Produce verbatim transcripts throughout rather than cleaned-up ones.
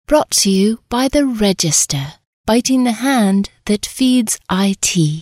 Brought to you by The Register, biting the hand that feeds I T.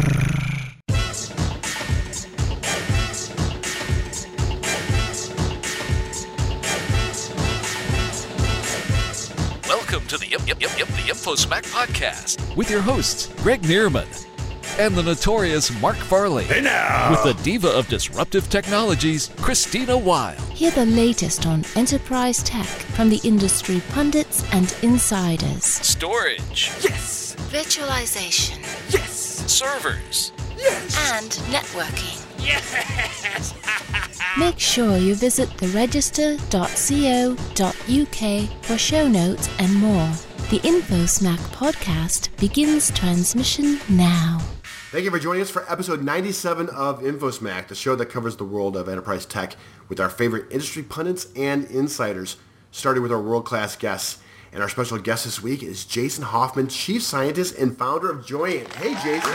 Welcome to the yep, yep, yep, yep, the InfoSmack podcast with your hosts, Greg Neerman and the notorious Mark Farley. Hey now! With the diva of disruptive technologies, Christina Wilde. Hear the latest on enterprise tech from the industry pundits and insiders. Storage. Yes. Virtualization. Yes. Servers. Yes. And networking. Yes. Make sure you visit the register dot co dot uk for show notes and more. The InfoSmack podcast begins transmission now. Thank you for joining us for episode ninety-seven of InfoSmack, the show that covers the world of enterprise tech with our favorite industry pundits and insiders, starting with our world-class guests. And our special guest this week is Jason Hoffman, Chief Scientist and founder of Joyent. Hey, Jason.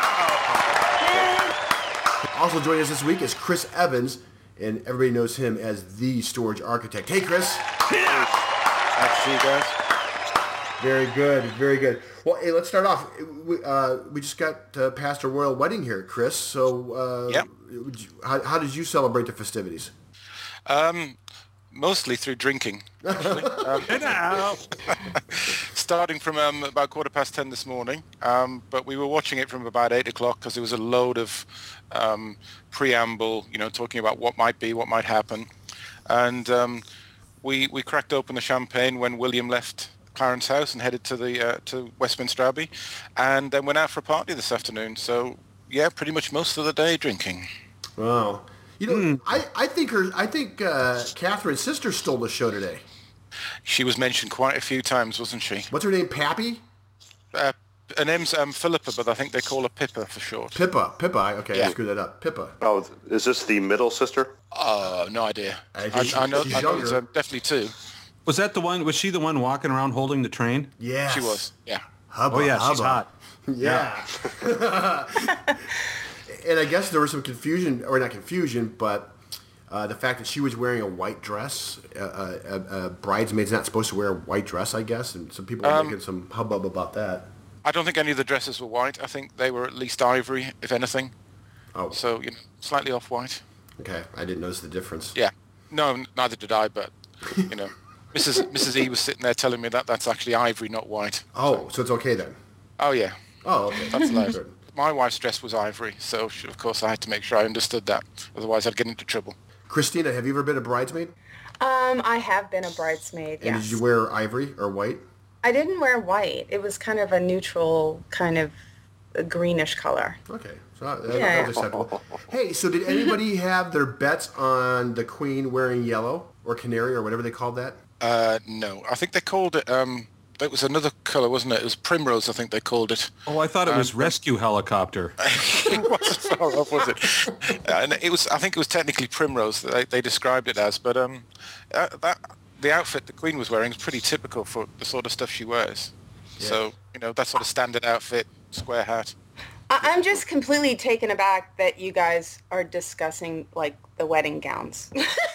Also joining us this week is Chris Evans, and everybody knows him as the storage architect. Hey, Chris. Nice to see you guys. Very good, very good. Well, hey, let's start off. We, uh, we just got uh, past a royal wedding here, Chris. So, uh, yep. how, how did you celebrate the festivities? Um, mostly through drinking. um, starting from um, about quarter past ten this morning, um, but we were watching it from about eight o'clock because there was a load of um, preamble, you know, talking about what might be, what might happen, and um, we we cracked open the champagne when William left Clarence House and headed to the uh, to Westminster Abbey, and then went out for a party this afternoon. So yeah, pretty much most of the day drinking. Wow, you know, mm. I, I think her I think uh, Catherine's sister stole the show today. She was mentioned quite a few times, wasn't she? What's her name? Pappy? Uh, her name's um, Philippa, but I think they call her Pippa for short. Pippa, Pippa. Okay, yeah. I screwed that up. Pippa. Oh, is this the middle sister? Uh, no idea. I, I, she, I know. I know there's uh, definitely two. Was that the one? Was she the one walking around holding the train? Yeah, she was. Yeah. Hubba, oh yeah, hubba. she's hot. Yeah. yeah. And I guess there was some confusion, or not confusion, but uh, the fact that she was wearing a white dress. Uh, uh, uh, bridesmaid's not supposed to wear a white dress, I guess, and some people were um, making some hubbub about that. I don't think any of the dresses were white. I think they were at least ivory, if anything. Oh. So, you know, slightly off-white. Okay, I didn't notice the difference. Yeah. No, neither did I, but, you know. Missus Missus E was sitting there telling me that that's actually ivory, not white. Oh, so, so it's okay then? Oh, yeah. Oh, okay. That's allowed. My wife's dress was ivory, so she, of course I had to make sure I understood that. Otherwise I'd get into trouble. Christina, have you ever been a bridesmaid? Um, I have been a bridesmaid, and yes. Did you wear ivory or white? I didn't wear white. It was kind of a neutral, kind of a greenish color. Okay. So that, yeah. that was acceptable. Hey, so did anybody have their bets on the Queen wearing yellow or canary or whatever they called that? Uh, no. I think they called it, um, that was another colour, wasn't it? It was primrose, I think they called it. Oh, I thought it was um, rescue helicopter. It wasn't far off, was it? And it was, I think it was technically primrose that they, they described it as, but um, uh, that the outfit the Queen was wearing is pretty typical for the sort of stuff she wears. Yeah. So, you know, that sort of standard outfit, square hat. I'm just completely taken aback that you guys are discussing, like, the wedding gowns.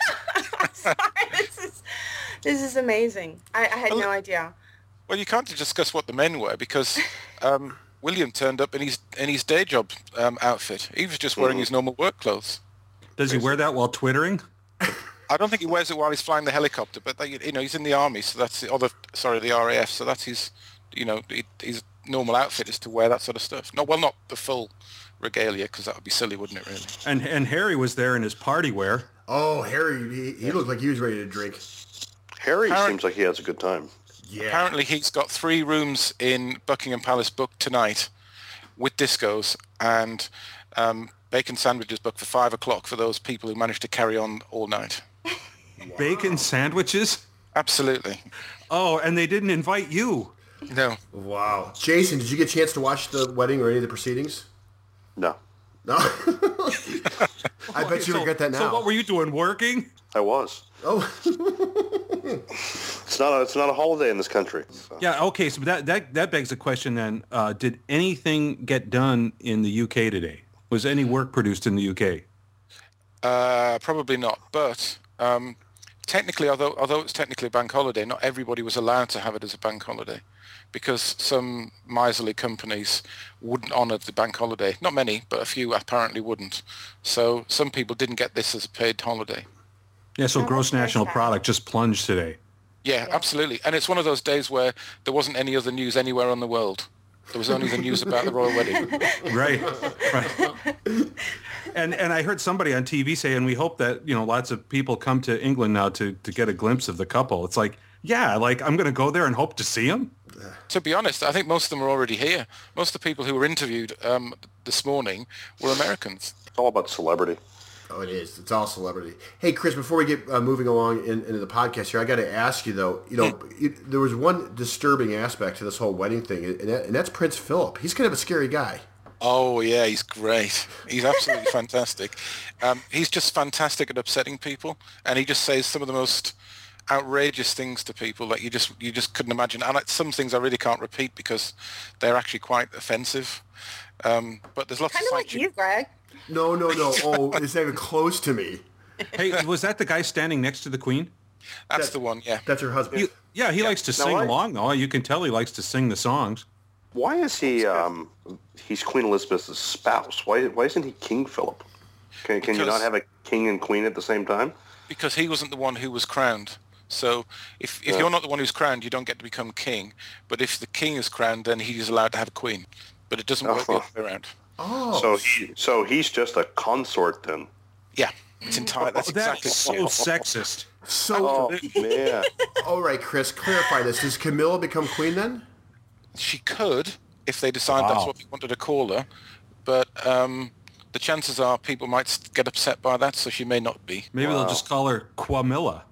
Sorry, this is, this is amazing. I, I had well, no idea. Well, you can't discuss what the men were because um, William turned up in his in his day job um, outfit. He was just wearing mm. his normal work clothes. Does he wear that while twittering? I don't think he wears it while he's flying the helicopter, but they, you know, he's in the army, so that's the other. Sorry, the R A F. So that's his, you know, his normal outfit is to wear that sort of stuff. No, well, not the full regalia because that would be silly, wouldn't it? Really. And and Harry was there in his party wear. Oh, Harry, he, he looked like he was ready to drink. Harry Apparently, seems like he has a good time. Yeah. Apparently, he's got three rooms in Buckingham Palace booked tonight with discos and um, bacon sandwiches booked for five o'clock for those people who managed to carry on all night. Wow. Bacon sandwiches? Absolutely. Oh, and they didn't invite you? No. Wow. Jason, did you get a chance to watch the wedding or any of the proceedings? No. No? I bet you so, regret that now. So what were you doing, working? I was. Oh. It's not a, it's not a holiday in this country. So. Yeah, okay, so that, that, that begs the question then, uh, did anything get done in the U K today? Was any work produced in the U K? Uh, probably not, but um, technically, although although it's technically a bank holiday, not everybody was allowed to have it as a bank holiday, because some miserly companies wouldn't honour the bank holiday. Not many, but a few apparently wouldn't. So some people didn't get this as a paid holiday. Yeah, so Oh, gross that's very national sad. product just plunged today. Yeah, absolutely. And it's one of those days where there wasn't any other news anywhere on the world. There was only the news about the royal wedding. Right, right. And and I heard somebody on T V say, and we hope that, you know, lots of people come to England now to, to get a glimpse of the couple. It's like, yeah, like I'm going to go there and hope to see them. To be honest, I think most of them are already here. Most of the people who were interviewed um, this morning were Americans. It's all about celebrity. Oh, it is. It's all celebrity. Hey, Chris, before we get uh, moving along in, into the podcast here, I got to ask you, though, you know, you, there was one disturbing aspect to this whole wedding thing, and, that, and that's Prince Philip. He's kind of a scary guy. Oh, yeah, he's great. He's absolutely fantastic. Um, he's just fantastic at upsetting people, and he just says some of the most outrageous things to people that you just you just couldn't imagine. And some things I really can't repeat because they're actually quite offensive. Um, but there's lots Kind of of like sites you, Greg. No, no, no. Oh, it's not even close to me. Hey, was that the guy standing next to the Queen? That's that- the one, yeah. That's her husband. He, yeah, he likes to Now, sing I- along, though. You can tell he likes to sing the songs. Why is he? Um, he's Queen Elizabeth's spouse. Why? Why isn't he King Philip? Can, can you Because- not have a king and queen at the same time? Because he wasn't the one who was crowned. So if, if Yeah. you're not the one who's crowned, you don't get to become king. But if the king is crowned, then he's allowed to have a queen. But it doesn't work the Oh. other way around. Oh, So he, so he's just a consort then. Yeah, it's entire. That's That's exactly. so sexist. so, Oh man. all right, Chris, clarify this. Does Camilla become queen then? She could, if they decide that's Wow. what they wanted to call her. But um, the chances are people might s- get upset by that, so she may not be. Maybe they'll just call her Quamilla.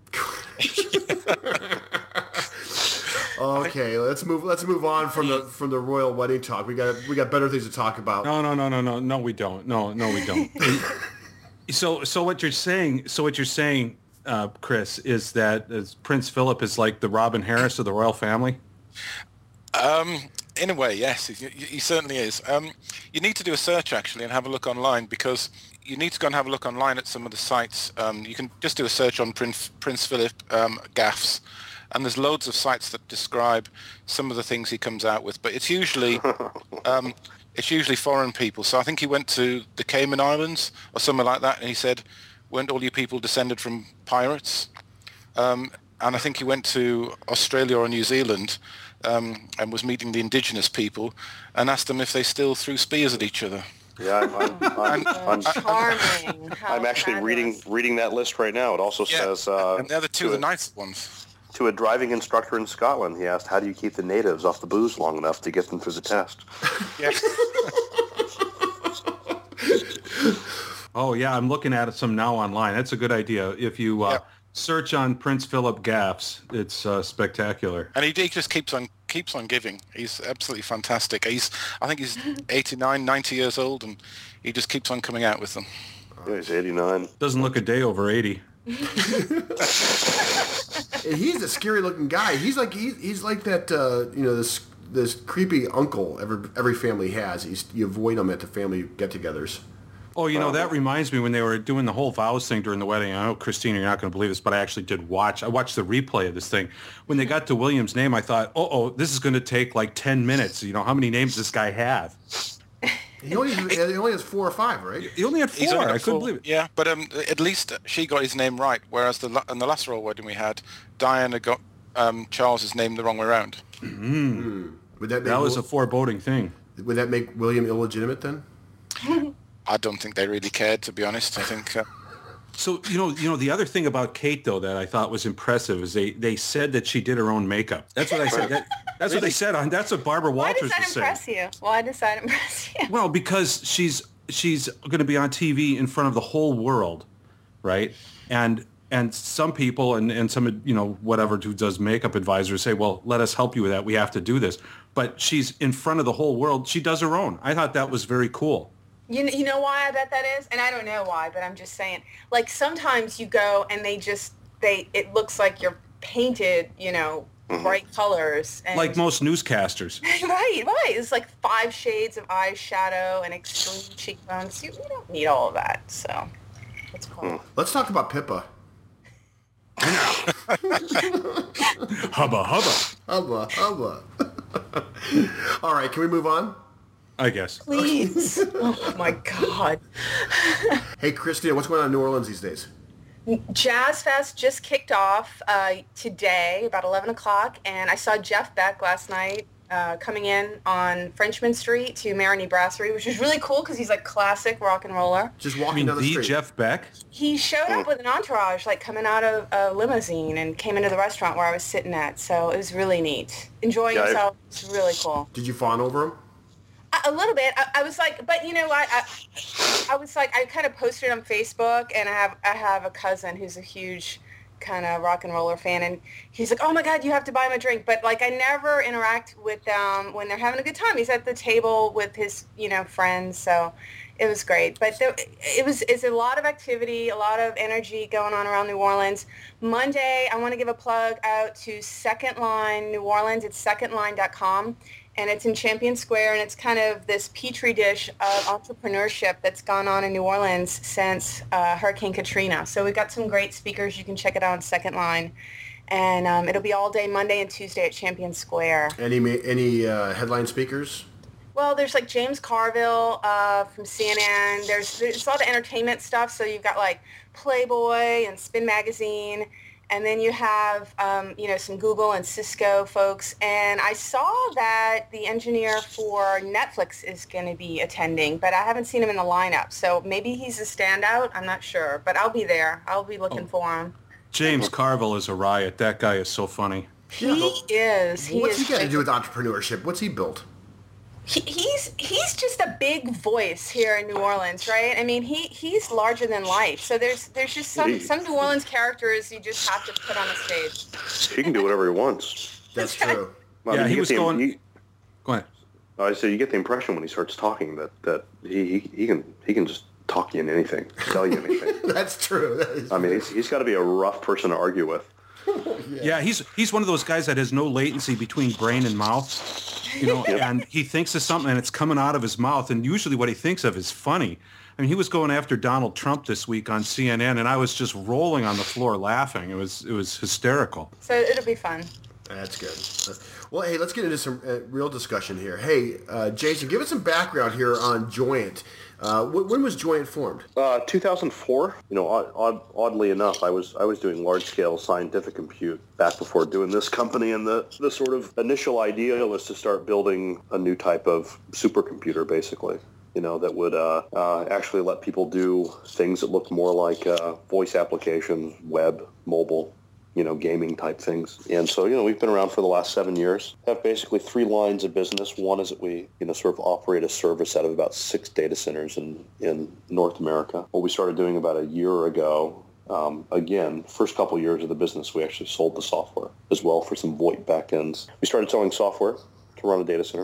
Okay, let's move. Let's move on from the from the royal wedding talk. We got we got better things to talk about. No, no, no, no, no, no. We don't. No, no, we don't. so, so what you're saying? So what you're saying, uh, Chris, is that uh, Prince Philip is like the Robin Harris of the royal family? Um, in a way, yes, he, he certainly is. Um, you need to do a search actually and have a look online, because you need to go and have a look online at some of the sites. Um, you can just do a search on Prince Prince Philip um, gaffes, and there's loads of sites that describe some of the things he comes out with. But it's usually um, it's usually foreign people. So I think he went to the Cayman Islands or somewhere like that, and he said, "Weren't all you people descended from pirates?" Um, and I think he went to Australia or New Zealand um, and was meeting the indigenous people and asked them if they still threw spears at each other. Yeah, I'm, I'm, I'm, I'm, Charming. How I'm actually reading fabulous. reading that list right now. It also Yeah, says uh, and the other two to are the a- nice ones. to a driving instructor in Scotland. He asked, "How do you keep the natives off the booze long enough to get them through the test?" Yeah. Oh yeah, I'm looking at some now online. That's a good idea. If you uh, Yeah. search on Prince Philip gaffes, it's uh, spectacular. And he, he just keeps on keeps on giving. He's absolutely fantastic. He's I think he's eighty-nine, ninety years old, and he just keeps on coming out with them. Yeah, he's eighty-nine. Doesn't look a day over eighty. And he's a scary looking guy. He's like he's, he's like that uh, you know this this creepy uncle every every family has. He's, you avoid him at the family get-togethers. Oh, you know, that reminds me when they were doing the whole vows thing during the wedding. I know, Christina, you're not going to believe this, but I actually did watch. I watched the replay of this thing. When they got to William's name, I thought, oh, oh, this is going to take like ten minutes. You know, how many names does this guy have? He only he only has four or five, right? He only had He's four. only got I couldn't four. believe it. Yeah, but um, at least she got his name right, whereas the la- in the last royal wedding we had, Diana got um, Charles's name the wrong way around. Would that make That was a Wil- foreboding thing. would that make William illegitimate then? I don't think they really cared, to be honest. I think uh, So, you know, you know, the other thing about Kate, though, that I thought was impressive is they, they said that she did her own makeup. That's what I said. That, that's what they said. On That's what Barbara Why Walters does that was saying. impress you? Why does that impress you? Well, because she's she's going to be on T V in front of the whole world, right? And and some people and, and some, you know, whatever who does makeup advisors say, well, let us help you with that. We have to do this. But she's in front of the whole world. She does her own. I thought that was very cool. You, you know why I bet that is? And I don't know why, but I'm just saying. Like, sometimes you go and they just, they it looks like you're painted, you know, bright colors. And Like most newscasters. Right, right. It's like five shades of eyeshadow and extreme cheekbones. You, you don't need all of that, so it's cool. Let's talk about Pippa. Hubba, hubba. Hubba, hubba. All right, can we move on? I guess. Please. Oh, my God. Hey, Christina, what's going on in New Orleans these days? Jazz Fest just kicked off uh, today, about eleven o'clock, and I saw Jeff Beck last night uh, coming in on Frenchman Street to Marigny Brasserie, which was really cool because he's like classic rock and roller. Just I walking mean, down the, the street. Jeff Beck? He showed up with an entourage, like coming out of a limousine and came into the restaurant where I was sitting at, so it was really neat. Enjoying Yeah, I- yourself, it's really cool. Did you fawn over him? A, a little bit. I, I was like, but you know, I, I, I was like, I kind of posted on Facebook, and I have, I have a cousin who's a huge kind of rock and roller fan, and he's like, oh my God, you have to buy him a drink. But like, I never interact with them when they're having a good time. He's at the table with his, you know, friends, so it was great. But there, it was, it's a lot of activity, a lot of energy going on around New Orleans. Monday, I want to give a plug out to Second Line New Orleans. It's second line dot com. And it's in Champion Square, and it's kind of this petri dish of entrepreneurship that's gone on in New Orleans since uh, Hurricane Katrina. So we've got some great speakers. You can check it out on Second Line. And um, it'll be all day Monday and Tuesday at Champion Square. Any ma- any uh, headline speakers? Well, there's like James Carville uh, from C N N. There's, there's a lot of entertainment stuff. So you've got like Playboy and Spin Magazine. And then you have, um, you know, some Google and Cisco folks. And I saw that the engineer for Netflix is going to be attending, but I haven't seen him in the lineup. So maybe he's a standout. I'm not sure. But I'll be there. I'll be looking Oh. for him. James Carville is a riot. That guy is so funny. He Yeah, is. He What's is he got to great. do with entrepreneurship? What's he built? He, he's he's just a big voice here in New Orleans, right? I mean, he, he's larger than life. So there's there's just some, He- some New Orleans characters you just have to put on the stage. He can do whatever he wants. That's true. I Yeah, mean, he you was get the- going- you- Go ahead. I say you get the impression when he starts talking that, that he, he, he can he can just talk you into anything, sell you anything. That's true. That is I mean, he's, he's got to be a rough person to argue with. Yeah, he's he's one of those guys that has no latency between brain and mouth, you know, and he thinks of something and it's coming out of his mouth, and usually what he thinks of is funny. I mean, he was going after Donald Trump this week on C N N, and I was just rolling on the floor laughing. It was it was hysterical. So it'll be fun. That's good. Well, hey, let's get into some uh, real discussion here. Hey, uh, Jason, give us some background here on Joyent. Uh, wh- when was Joyent formed? Uh, two thousand four. You know, odd, odd, oddly enough, I was I was doing large scale scientific compute back before doing this company, and the the sort of initial idea was to start building a new type of supercomputer, basically. You know, that would uh, uh, actually let people do things that looked more like uh, voice applications, web, mobile, you know, gaming type things. And so, you know, we've been around for the last seven years, have basically three lines of business. One is that we, you know, sort of operate a service out of about six data centers in, in North America. What we started doing about a year ago, um, again, first couple of years of the business, we actually sold the software as well for some VoIP backends. We started selling software to run a data center.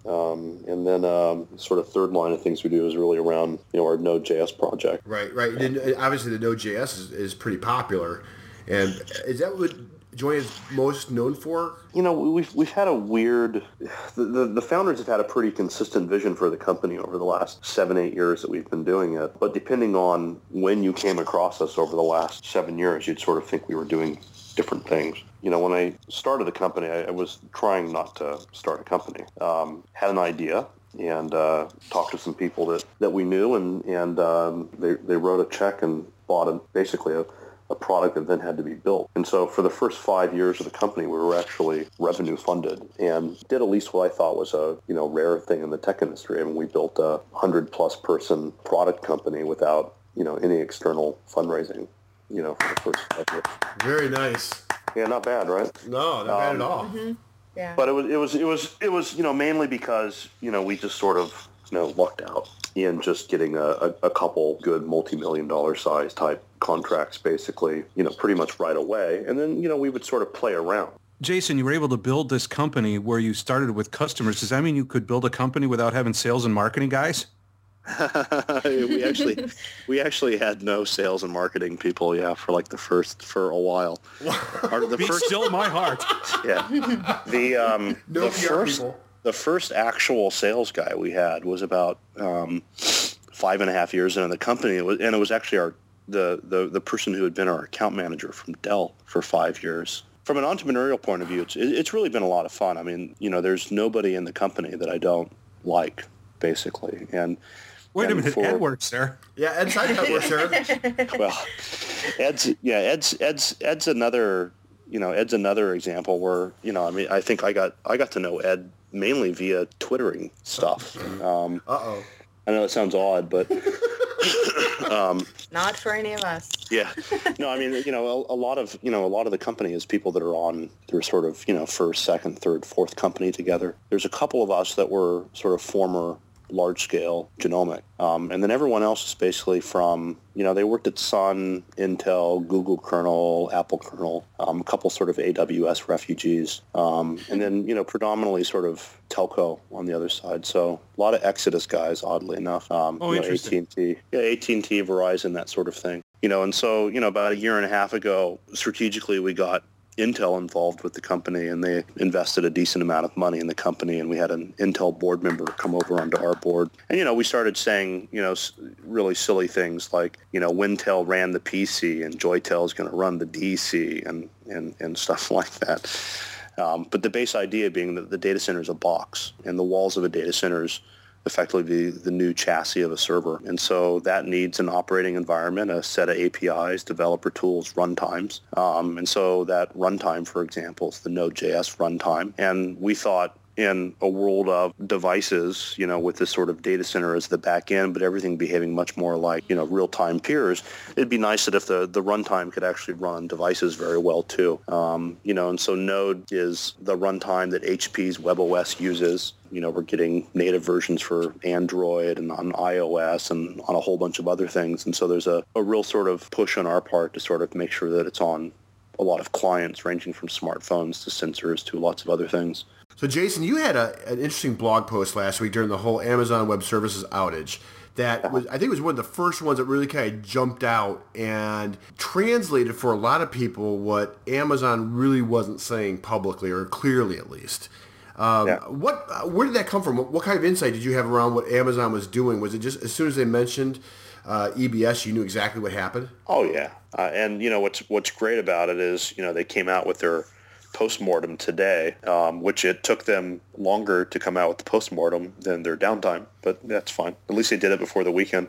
Um, and then um, sort of third line of things we do is really around, you know, our Node.js project. Right, right. And obviously, the Node.js is, is pretty popular. And is that what Joyent is most known for? You know, we've we've had a weird. The, the the founders have had a pretty consistent vision for the company over the last seven eight years that we've been doing it. But depending on when you came across us over the last seven years, you'd sort of think we were doing different things. You know, when I started the company, I, I was trying not to start a company. Um, had an idea and uh, talked to some people that, that we knew, and and um, they they wrote a check and bought a, basically a. a product that then had to be built. And so for the first five years of the company, we were actually revenue funded and did at least what I thought was a, you know, rare thing in the tech industry. I mean, we built a hundred plus person product company without, you know, any external fundraising, you know, for the first five years. Very nice. Yeah, not bad, right? No, not bad at all. Mm-hmm. Yeah. But it was, it was, it was, it was, you know, mainly because, you know, we just sort of, you know, lucked out in just getting a, a, a couple good multi-million dollar size type contracts, basically, you know, pretty much right away. And then, you know, we would sort of play around. Jason, you were able to build this company where you started with customers. Does that mean you could build a company without having sales and marketing guys? we actually we actually had no sales and marketing people, yeah, for like the first for a while. Or the Be first, still my heart. yeah. The um No the P R first people. the first actual sales guy we had was about um, five and a half years into the company, it was, and it was actually our the, the, the person who had been our account manager from Dell for five years. From an entrepreneurial point of view, it's, it's really been a lot of fun. I mean, you know, there's nobody in the company that I don't like, basically. And Wait and a minute, for, Ed works there. Yeah, Ed Seinfeld works there. Well, Ed's, yeah, Ed's, Ed's, Ed's another, you know, Ed's another example where, you know, I mean, I think I got, I got to know Ed mainly via Twittering stuff. Um, Uh-oh. I know it sounds odd, but um, Not for any of us. yeah, no, I mean, you know, a, a lot of, you know, a lot of the company is people that are on their sort of, you know, first, second, third, fourth company together. There's a couple of us that were sort of former large-scale genomic. Um, and then everyone else is basically from, you know, they worked at Sun, Intel, Google kernel, Apple kernel, um, a couple sort of A W S refugees, um, and then, you know, predominantly sort of telco on the other side. So a lot of Exodus guys, oddly enough. Um, Oh, you know, interesting. A T and T. Yeah, A T and T, Verizon, that sort of thing. You know, and so, you know, about a year and a half ago, strategically, we got Intel involved with the company, and they invested a decent amount of money in the company, and we had an Intel board member come over onto our board. And, you know, we started saying, you know, really silly things like, you know, Wintel ran the P C and Joytel is going to run the D C and, and, and stuff like that. Um, but the base idea being that the data center is a box, and the walls of a data center is effectively the, the new chassis of a server. And so that needs an operating environment, a set of A P Is, developer tools, runtimes. Um, and so that runtime, for example, is the Node.js runtime. And we thought in a world of devices, you know, with this sort of data center as the back end, but everything behaving much more like, you know, real-time peers, it'd be nice that if the, the runtime could actually run on devices very well, too. Um, you know, and so Node is the runtime that H P's WebOS uses. You know, we're getting native versions for Android and on iOS and on a whole bunch of other things. And so there's a, a real sort of push on our part to sort of make sure that it's on a lot of clients, ranging from smartphones to sensors to lots of other things. So, Jason, you had a, an interesting blog post last week during the whole Amazon Web Services outage that was, I think it was one of the first ones that really kind of jumped out and translated for a lot of people what Amazon really wasn't saying publicly, or clearly at least. Um, Yeah. What? Uh, where did that come from? What, what kind of insight did you have around what Amazon was doing? Was it just as soon as they mentioned uh, E B S, you knew exactly what happened? Oh, yeah. Uh, and, you know, what's what's great about it is, you know, they came out with their postmortem today, um, which it took them longer to come out with the postmortem than their downtime, but that's fine. At least they did it before the weekend.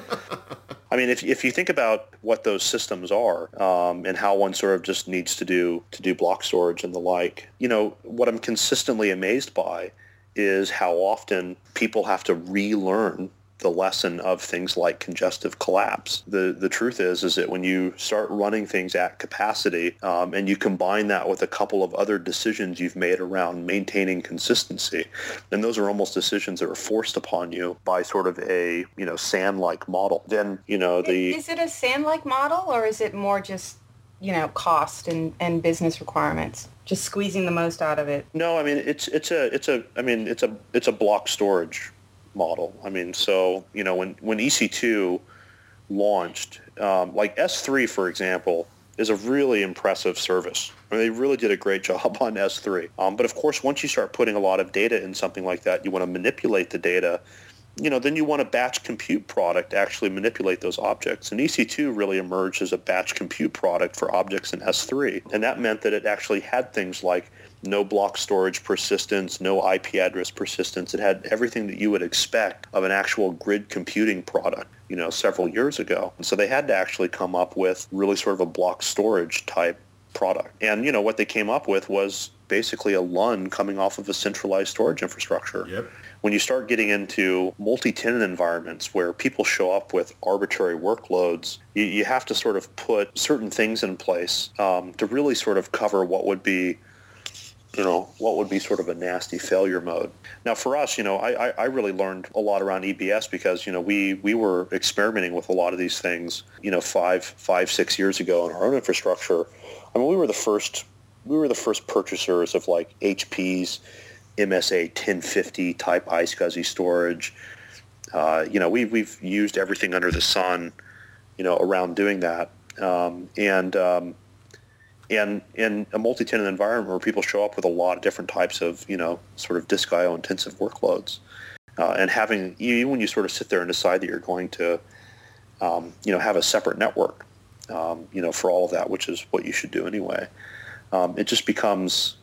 I mean, if if you think about what those systems are um, and how one sort of just needs to do to do block storage and the like, you know, what I'm consistently amazed by is how often people have to relearn the lesson of things like congestive collapse. The the truth is is that when you start running things at capacity um, and you combine that with a couple of other decisions you've made around maintaining consistency, and those are almost decisions that are forced upon you by sort of a, you know, SAN-like model, then, you know, the... Is it a SAN-like model, or is it more just, you know, cost and, and business requirements? Just squeezing the most out of it? No, I mean, it's it's a it's a I mean, it's a it's a block storage model. I mean, so, you know, when, when E C two launched, um, like S three, for example, is a really impressive service. I mean, they really did a great job on S three. Um, but of course, once you start putting a lot of data in something like that, you want to manipulate the data, you know, then you want a batch compute product to actually manipulate those objects. And E C two really emerged as a batch compute product for objects in S three. And that meant that it actually had things like no block storage persistence, no I P address persistence. It had everything that you would expect of an actual grid computing product, you know, several years ago. And so they had to actually come up with really sort of a block storage type product. And, you know, what they came up with was basically a L U N coming off of a centralized storage infrastructure. Yep. When you start getting into multi-tenant environments where people show up with arbitrary workloads, you, you have to sort of put certain things in place um, to really sort of cover what would be, you know, what would be sort of a nasty failure mode. Now, for us, you know, I, I really learned a lot around E B S because, you know, we, we were experimenting with a lot of these things, you know, five, five, six years ago in our own infrastructure. I mean, we were the first, we were the first purchasers of like H P's M S A ten fifty type iSCSI storage. Uh, you know, we've, we've used everything under the sun, you know, around doing that. Um, and, um, And in a multi-tenant environment where people show up with a lot of different types of, you know, sort of disk I O intensive workloads. Uh, and having, even when you sort of sit there and decide that you're going to um, you know, have a separate network, um, you know, for all of that, which is what you should do anyway. Um, it just becomes,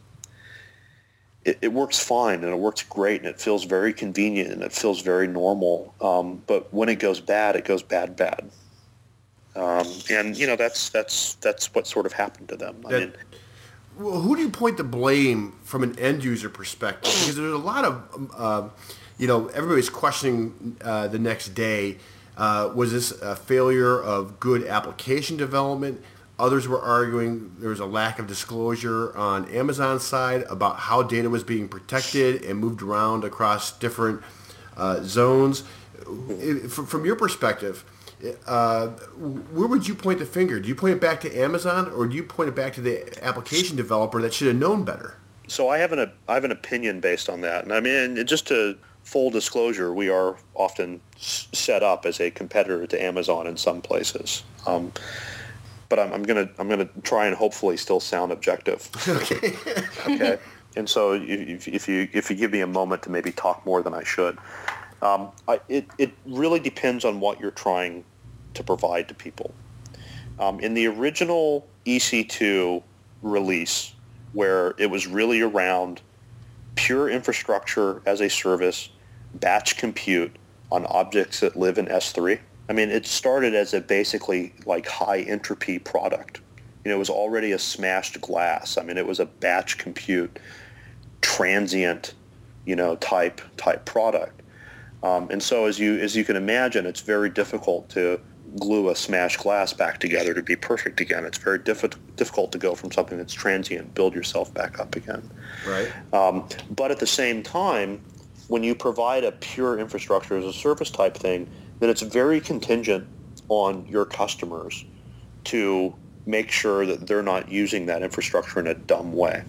it, it works fine and it works great and it feels very convenient and it feels very normal. Um, but when it goes bad, it goes bad, bad. Um, and you know, that's, that's, that's what sort of happened to them. I that, mean, well, who do you point the blame from an end user perspective? Because there's a lot of, uh, you know, everybody's questioning uh, the next day. Uh, was this a failure of good application development? Others were arguing there was a lack of disclosure on Amazon's side about how data was being protected and moved around across different uh, zones. It, from, from your perspective, uh, where would you point the finger? Do you point it back to Amazon, or do you point it back to the application developer that should have known better? So I have an I have an opinion based on that, and I mean, just to full disclosure, we are often s- set up as a competitor to Amazon in some places. Um, but I'm, I'm gonna I'm gonna try and hopefully still sound objective. Okay. Okay. And so if, if you if you give me a moment to maybe talk more than I should, um, I, it it really depends on what you're trying to provide to people. Um, in the original E C two release, where it was really around pure infrastructure as a service, batch compute on objects that live in S three. I mean, it started as a basically like high entropy product. You know, it was already a smashed glass. I mean, it was a batch compute, transient, you know, type type product. Um, and so as you as you can imagine, it's very difficult to glue a smashed glass back together to be perfect again. It's very diffi- difficult to go from something that's transient, build yourself back up again. Right. Um, but at the same time, when you provide a pure infrastructure as a service type thing, then it's very contingent on your customers to make sure that they're not using that infrastructure in a dumb way.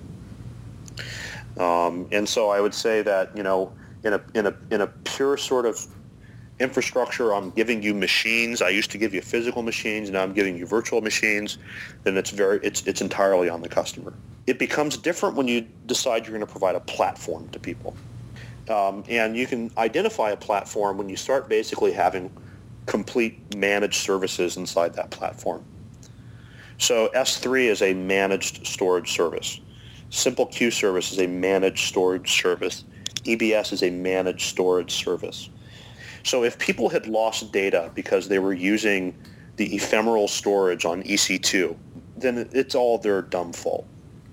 Um, and so I would say that, you know, in a in a in a pure sort of infrastructure, I'm giving you machines. I used to give you physical machines. Now I'm giving you virtual machines. Then it's very it's it's entirely on the customer. It becomes different when you decide you're going to provide a platform to people. Um, and you can identify a platform when you start basically having complete managed services inside that platform. So S three is a managed storage service. Simple Queue Service is a managed storage service. E B S is a managed storage service. So if people had lost data because they were using the ephemeral storage on E C two, then it's all their dumb fault.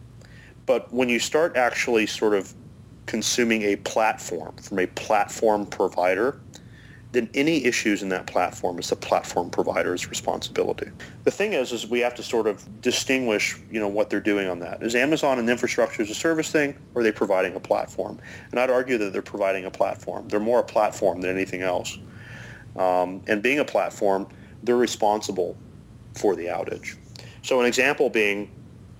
But when you start actually sort of consuming a platform from a platform provider, then any issues in that platform is the platform provider's responsibility. The thing is, is we have to sort of distinguish, you know, what they're doing on that. Is Amazon an infrastructure as a service thing, or are they providing a platform? And I'd argue that they're providing a platform. They're more a platform than anything else. Um, and being a platform, they're responsible for the outage. So an example being,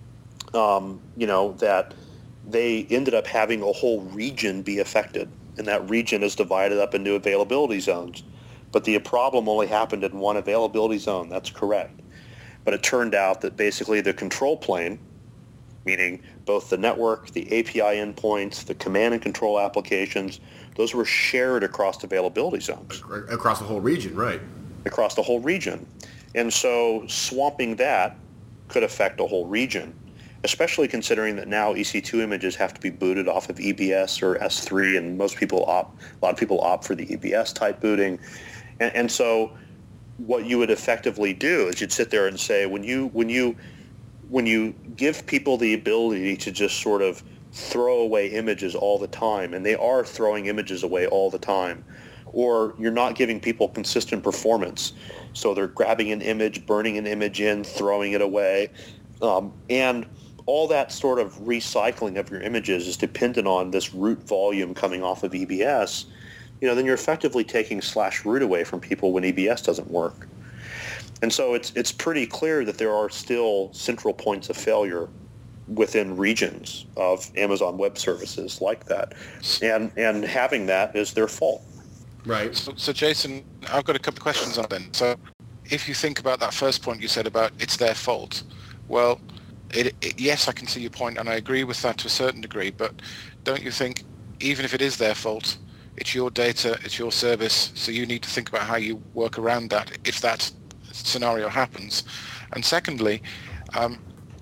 um, you know, that they ended up having a whole region be affected, and that region is divided up into availability zones. But the problem only happened in one availability zone. That's correct. But it turned out that basically the control plane, meaning both the network, the A P I endpoints, the command and control applications, those were shared across availability zones. Across the whole region, right. Across the whole region. And so swamping that could affect a whole region, especially considering that now E C two images have to be booted off of E B S or S three, and most people opt, a lot of people opt for the E B S type booting. And, and so what you would effectively do is you'd sit there and say, when you when you when you give people the ability to just sort of throw away images all the time, and they are throwing images away all the time, or you're not giving people consistent performance, so they're grabbing an image, burning an image in, throwing it away, um, and all that sort of recycling of your images is dependent on this root volume coming off of E B S, you know, then you're effectively taking slash root away from people when E B S doesn't work. And so it's it's pretty clear that there are still central points of failure within regions of Amazon Web Services like that. And and having that is their fault. Right. So, so Jason, I've got a couple of questions on then. So if you think about that first point you said about it's their fault, well, It, it, yes, I can see your point, and I agree with that to a certain degree, but don't you think, even if it is their fault, it's your data, it's your service, so you need to think about how you work around that if that scenario happens. And secondly, um,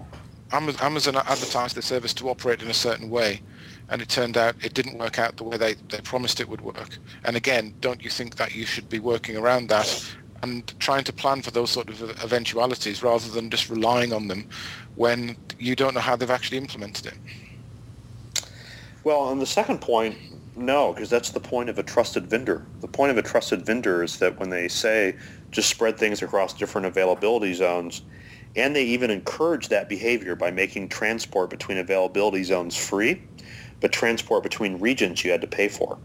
Amazon advertised their service to operate in a certain way, and it turned out it didn't work out the way they, they promised it would work. And again, don't you think that you should be working around that and trying to plan for those sort of eventualities rather than just relying on them when you don't know how they've actually implemented it? Well, on the second point, no, because that's the point of a trusted vendor. The point of a trusted vendor is that when they say just spread things across different availability zones, and they even encourage that behavior by making transport between availability zones free, but transport between regions you had to pay for.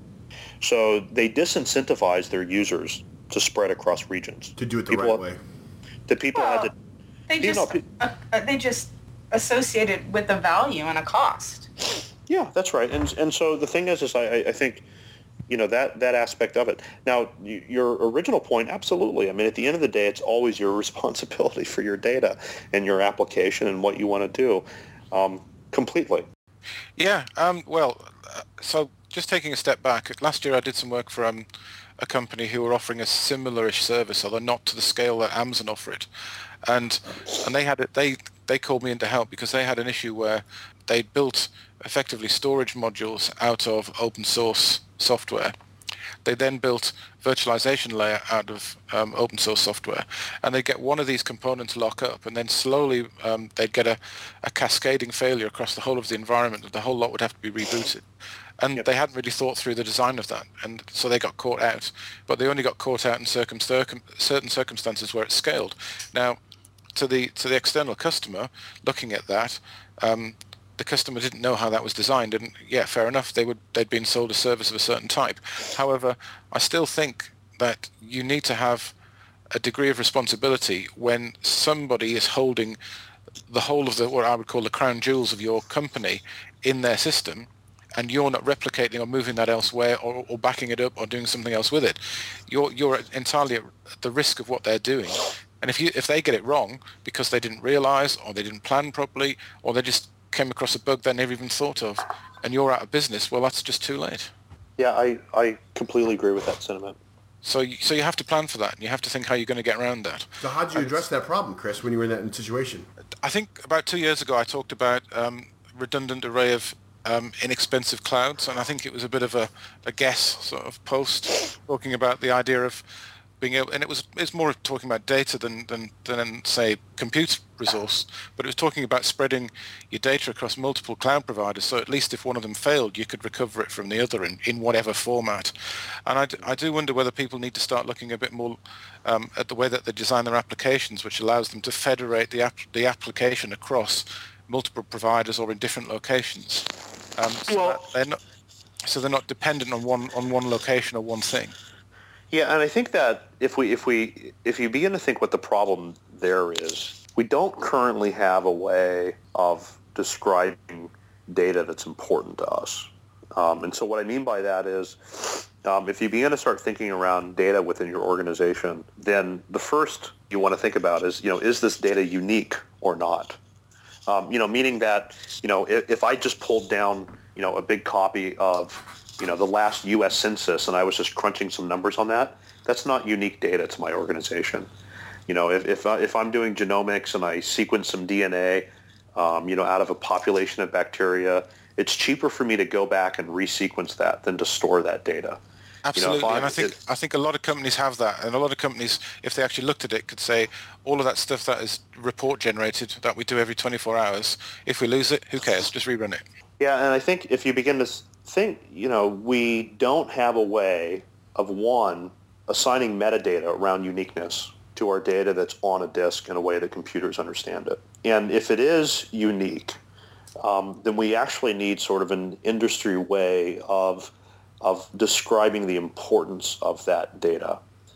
So they disincentivize their users to spread across regions. To do it the people right have, way. The people well, had to... They you just, know, uh, they just associate it with a value and a cost. Yeah, that's right. And and so the thing is, is I, I think, you know, that, that aspect of it. Now, you, your original point, absolutely. I mean, at the end of the day, it's always your responsibility for your data and your application and what you want to do, um, completely. Yeah, um, well, uh, so just taking a step back, last year I did some work for um, a company who were offering a similar-ish service, although not to the scale that Amazon offer it. And and they had it, they they called me in to help because they had an issue where they built effectively storage modules out of open source software. They then built virtualization layer out of um, open source software, and they'd get one of these components lock up, and then slowly um, they'd get a, a cascading failure across the whole of the environment, and the whole lot would have to be rebooted. And yep. They hadn't really thought through the design of that, and so they got caught out. But they only got caught out in circum- circum- certain circumstances where it scaled. Now, to the to the external customer looking at that, um, the customer didn't know how that was designed, and yeah, fair enough, they would they'd been sold a service of a certain type. However, I still think that you need to have a degree of responsibility when somebody is holding the whole of the what I would call the crown jewels of your company in their system, and you're not replicating or moving that elsewhere or, or backing it up or doing something else with it. You're you're entirely at the risk of what they're doing. And if you if they get it wrong because they didn't realize or they didn't plan properly or they just came across a bug they never even thought of, and you're out of business, well, that's just too late. Yeah, I, I completely agree with that sentiment. So you, so you have to plan for that, and you have to think how you're going to get around that. So how did you address that problem, Chris, when you were in that situation? I think about two years ago I talked about um, redundant array of um, inexpensive clouds, and I think it was a bit of a, a guess sort of post talking about the idea of being able, and it was it's more talking about data than, than, than say compute resource, but it was talking about spreading your data across multiple cloud providers, so at least if one of them failed, you could recover it from the other in, in whatever format. And I, d- I do wonder whether people need to start looking a bit more um, at the way that they design their applications, which allows them to federate the, app- the application across multiple providers or in different locations. Um, so, well, that they're not, so they're not dependent on one on one location or one thing. Yeah, and I think that if we if we if you begin to think what the problem there is, we don't currently have a way of describing data that's important to us. Um, and so what I mean by that is, um, if you begin to start thinking around data within your organization, then the first you want to think about is, you know, is this data unique or not? Um, you know, meaning that, you know, if, if I just pulled down, you know, a big copy of, you know, the last U S Census, and I was just crunching some numbers on that, that's not unique data to my organization. You know, if if, I, if I'm doing genomics and I sequence some D N A, um, you know, out of a population of bacteria, it's cheaper for me to go back and resequence that than to store that data. Absolutely, you know, I, and I think it, I think a lot of companies have that, and a lot of companies, if they actually looked at it, could say all of that stuff that is report generated that we do every twenty-four hours, if we lose it, who cares? Just rerun it. Yeah, and I think if you begin to think, you know, we don't have a way of, one, assigning metadata around uniqueness to our data that's on a disk in a way that computers understand it. And if it is unique, um, then we actually need sort of an industry way of of describing the importance of that data,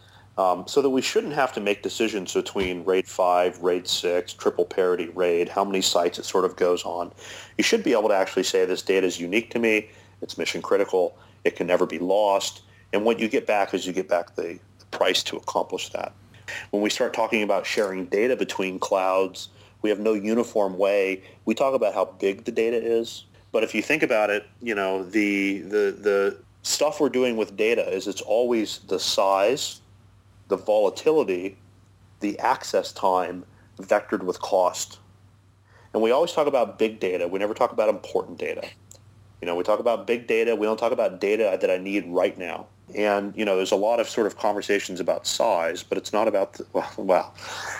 um, so that we shouldn't have to make decisions between RAID five, RAID six, triple parity RAID, how many sites it sort of goes on. You should be able to actually say this data is unique to me, it's mission critical, it can never be lost, and what you get back is you get back the, the price to accomplish that. When we start talking about sharing data between clouds, we have no uniform way. We talk about how big the data is, but if you think about it, you know, the the the stuff we're doing with data is it's always the size, the volatility, the access time vectored with cost. And we always talk about big data. We never talk about important data. You know, we talk about big data. We don't talk about data that I need right now. And, you know, there's a lot of sort of conversations about size, but it's not about, the, well, well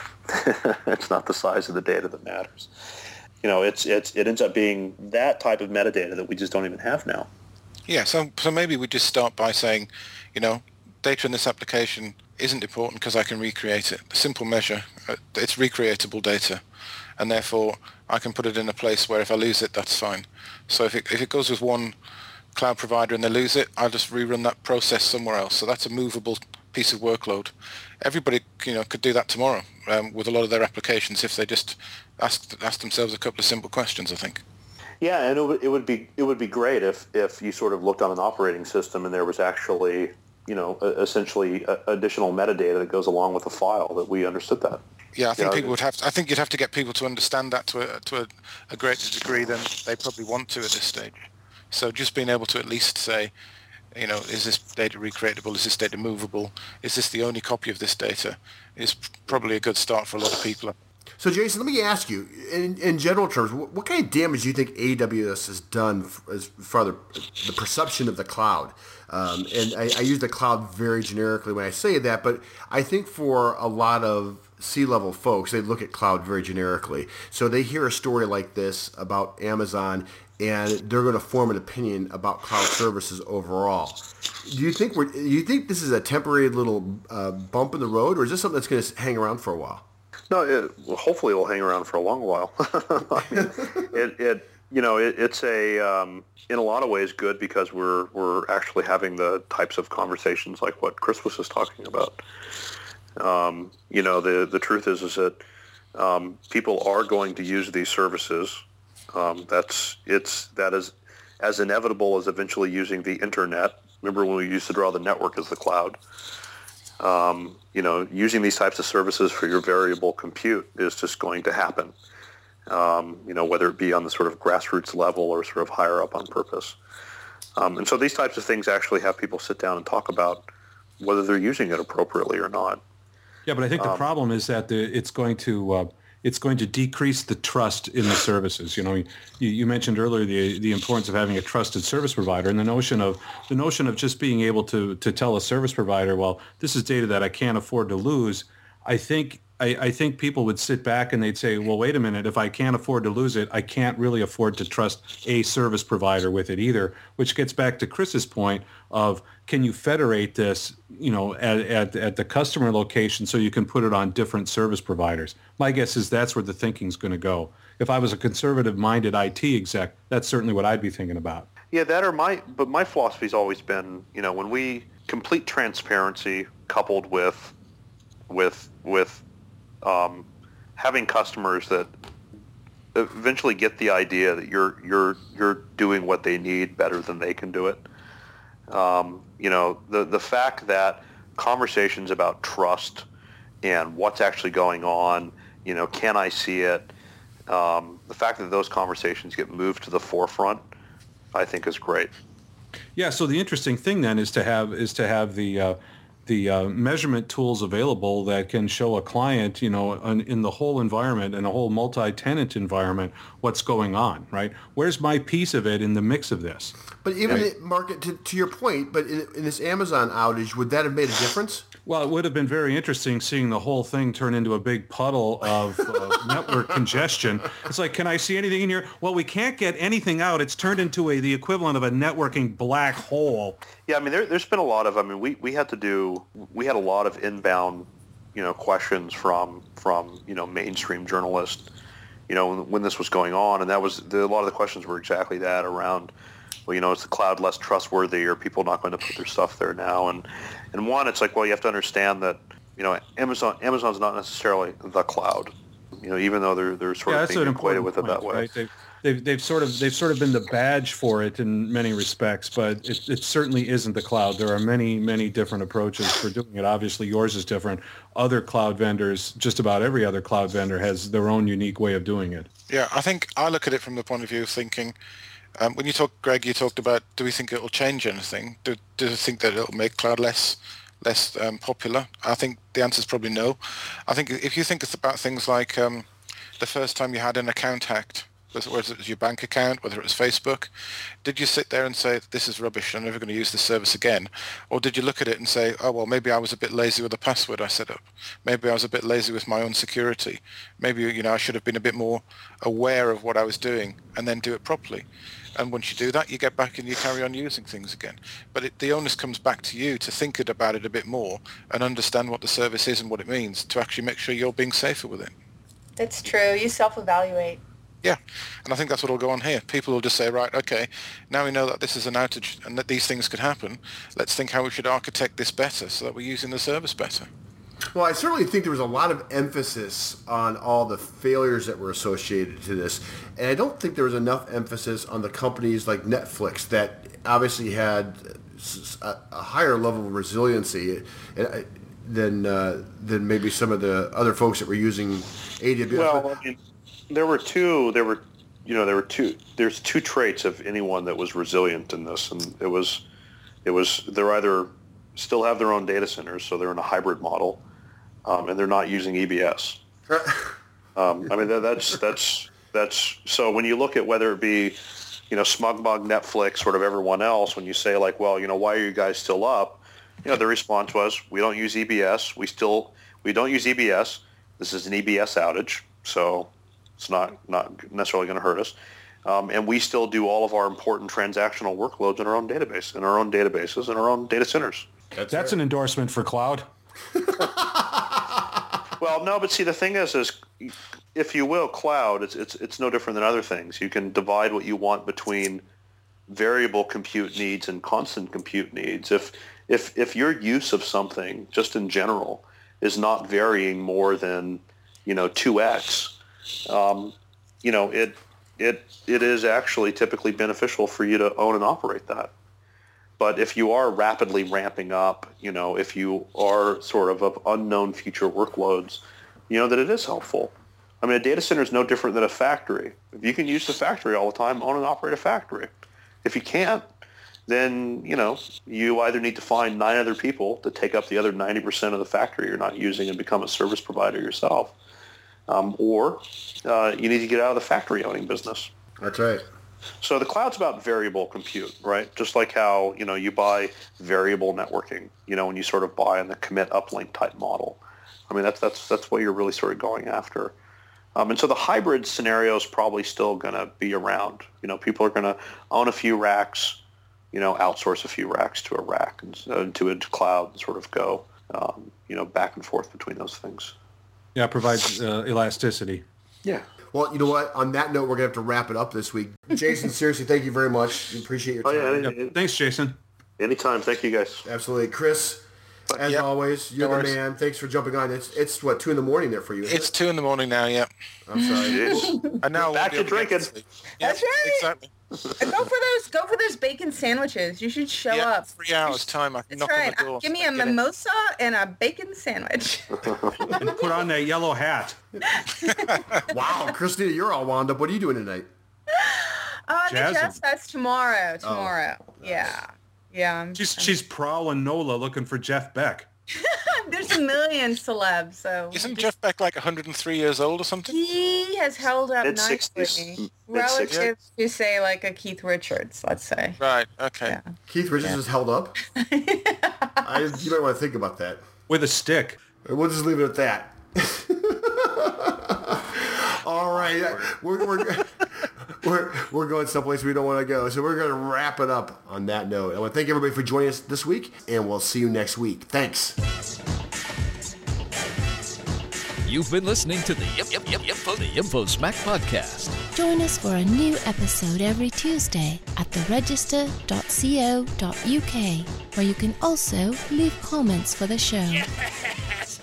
it's not the size of the data that matters. You know, it's it's it ends up being that type of metadata that we just don't even have now. Yeah, so so maybe we just start by saying, you know, data in this application isn't important because I can recreate it. The simple measure, uh, it's recreatable data, and therefore I can put it in a place where if I lose it, that's fine. So if it if it goes with one cloud provider and they lose it, I'll just rerun that process somewhere else. So that's a movable piece of workload. Everybody, you know, could do that tomorrow um, with a lot of their applications if they just ask ask themselves a couple of simple questions, I think. Yeah, and it would, it would be it would be great if, if you sort of looked on an operating system and there was actually, you know, essentially additional metadata that goes along with the file that we understood that. Yeah, I think yeah, people would have. To, I think you'd have to get people to understand that to a to a, a greater degree than they probably want to at this stage. So just being able to at least say, you know, is this data recreatable? Is this data movable? Is this the only copy of this data? Is probably a good start for a lot of people. So, Jason, let me ask you, in, in general terms, what, what kind of damage do you think A W S has done as far as the, the perception of the cloud? Um, and I, I use the cloud very generically when I say that, but I think for a lot of C-level folks, they look at cloud very generically. So they hear a story like this about Amazon, and they're going to form an opinion about cloud services overall. Do you think we're? Do you think this is a temporary little uh, bump in the road, or is this something that's going to hang around for a while? No, it, well, hopefully it will hang around for a long while. I mean, it, it, you know, it, it's a, um, in a lot of ways, good because we're we're actually having the types of conversations like what Chris was just talking about. Um, you know, the the truth is is that um, people are going to use these services. Um, that's it's that is as inevitable as eventually using the internet. Remember when we used to draw the network as the cloud? Um, you know, using these types of services for your variable compute is just going to happen. Um, you know, whether it be on the sort of grassroots level or sort of higher up on purpose. Um, and so these types of things actually have people sit down and talk about whether they're using it appropriately or not. Yeah, but I think the um, problem is that the, it's going to uh, it's going to decrease the trust in the services. You know, you, you mentioned earlier the the importance of having a trusted service provider, and the notion of the notion of just being able to to tell a service provider, well, this is data that I can't afford to lose. I think I, I think people would sit back and they'd say, well, wait a minute, if I can't afford to lose it, I can't really afford to trust a service provider with it either, which gets back to Chris's point of, can you federate this, you know, at, at, at the customer location so you can put it on different service providers? My guess is that's where the thinking's going to go. If I was a conservative-minded I T exec, that's certainly what I'd be thinking about. Yeah, that or my, but my philosophy's always been, you know, when we, complete transparency coupled with, with, with, Um, having customers that eventually get the idea that you're you're you're doing what they need better than they can do it. Um, you know, the the fact that conversations about trust and what's actually going on, you know, can I see it? Um, the fact that those conversations get moved to the forefront, I think, is great. Yeah. So the interesting thing then is to have is to have the uh, the uh, measurement tools available that can show a client, you know, an, in the whole environment and a whole multi-tenant environment, what's going on, right? Where's my piece of it in the mix of this? But even, right? the market, to, to your point, but in, in this Amazon outage, would that have made a difference? Well, it would have been very interesting seeing the whole thing turn into a big puddle of uh, network congestion. It's like, can I see anything in here? Well, we can't get anything out. It's turned into a the equivalent of a networking black hole. Yeah, I mean, there, there's been a lot of, I mean, we, we had to do, we had a lot of inbound, you know, questions from, from you know, mainstream journalists, you know, when, when this was going on. And that was, the, a lot of the questions were exactly that around, well, you know, is the cloud less trustworthy? Are people not going to put their stuff there now? And and one, it's like, well, you have to understand that, you know, Amazon Amazon's not necessarily the cloud, you know, even though they're they're sort yeah, of being equated with point, it that way. Right? They've, they've they've sort of they've sort of been the badge for it in many respects, but it it certainly isn't the cloud. There are many many different approaches for doing it. Obviously, yours is different. Other cloud vendors, just about every other cloud vendor, has their own unique way of doing it. Yeah, I think I look at it from the point of view of thinking, Um, when you talk, Greg, you talked about, do we think it will change anything? Do, do you think that it will make cloud less less um, popular? I think the answer is probably no. I think if you think it's about things like um, the first time you had an account hacked, whether it was your bank account, whether it was Facebook, did you sit there and say, this is rubbish, I'm never going to use this service again? Or did you look at it and say, oh, well, maybe I was a bit lazy with the password I set up. Maybe I was a bit lazy with my own security. Maybe, you know, I should have been a bit more aware of what I was doing and then do it properly. And once you do that, you get back and you carry on using things again. But it, the onus comes back to you to think about it a bit more and understand what the service is and what it means to actually make sure you're being safer with it. That's true. You self-evaluate. Yeah, and I think that's what will go on here. People will just say, right, okay, now we know that this is an outage and that these things could happen. Let's think how we should architect this better so that we're using the service better. Well, I certainly think there was a lot of emphasis on all the failures that were associated to this. And I don't think there was enough emphasis on the companies like Netflix that obviously had a, a higher level of resiliency than uh, than maybe some of the other folks that were using A W S. Well, I mean, there were two, there were, you know, there were two, there's two traits of anyone that was resilient in this. And it was, it was, they're either still have their own data centers, so they're in a hybrid model, um, and they're not using E B S. um, I mean, that, that's, that's, that's, so when you look at whether it be, you know, SmugMug, Netflix, sort of everyone else, when you say like, well, you know, why are you guys still up? You know, the response was, we don't use E B S. We still, we don't use E B S. This is an E B S outage, so it's not, not necessarily going to hurt us. Um, and we still do all of our important transactional workloads in our own database, in our own databases, in our own data centers. That's, That's an endorsement for cloud. Well, no, but see, the thing is, is if you will, cloud, it's, it's, it's no different than other things. You can divide what you want between variable compute needs and constant compute needs. If, if, if your use of something, just in general, is not varying more than, you know, two x, Um, you know, it it it is actually typically beneficial for you to own and operate that. But if you are rapidly ramping up, you know, if you are sort of of unknown future workloads, you know, that it is helpful. I mean, a data center is no different than a factory. If you can use the factory all the time, own and operate a factory. If you can't, then, you know, you either need to find nine other people to take up the other ninety percent of the factory you're not using and become a service provider yourself. Um, or uh, you need to get out of the factory owning business. That's right. So the cloud's about variable compute, right? Just like how, you know, you buy variable networking, you know, when you sort of buy in the commit uplink type model. I mean, that's that's that's what you're really sort of going after. Um, and so the hybrid scenario is probably still going to be around. You know, people are going to own a few racks, you know, outsource a few racks to a rack and uh, to a cloud and sort of go, um, you know, back and forth between those things. Yeah, provides uh, elasticity. Yeah. Well, you know what? On that note, we're going to have to wrap it up this week. Jason, seriously, thank you very much. We appreciate your time. Oh, yeah, Yep. Thanks, Jason. Anytime. Thank you, guys. Absolutely. Chris, as Yep. always, you're No the worries. man. Thanks for jumping on. It's, it's what, two in the morning there for you, isn't It's it? two in the morning now, yeah. I'm sorry. Jeez. And now I Back won't to be able get drinking. sleep. Yeah, That's right. Exactly. Go for those. Go for those bacon sandwiches. You should show Yeah, up. three hours time. I can That's knock right. on the door. Give me a Get in. mimosa and a bacon sandwich. And put on that yellow hat. Wow, Christina, you're all wound up. What are you doing tonight? Uh, the Jazz jazz fest tomorrow. Tomorrow. Yeah. Yeah. I'm- She's she's prowling NOLA looking for Jeff Beck. There's a million celebs, so Isn't Jeff Beck like one hundred three years old or something? he has held up Mid-sixties. nicely Mid-sixties. relative to say like a Keith Richards, let's say. Right, okay. Yeah. Keith Richards is held up? I, you might want to think about that. With a stick. We'll just leave it at that. All right. We're, we're, we're, we're going someplace we don't want to go. So we're going to wrap it up on that note. I want to thank everybody for joining us this week, and we'll see you next week. Thanks. You've been listening to the Yep, Yep, Yep, Info, the InfoSmack podcast. Join us for a new episode every Tuesday at the register dot co dot uk, where you can also leave comments for the show. Yes!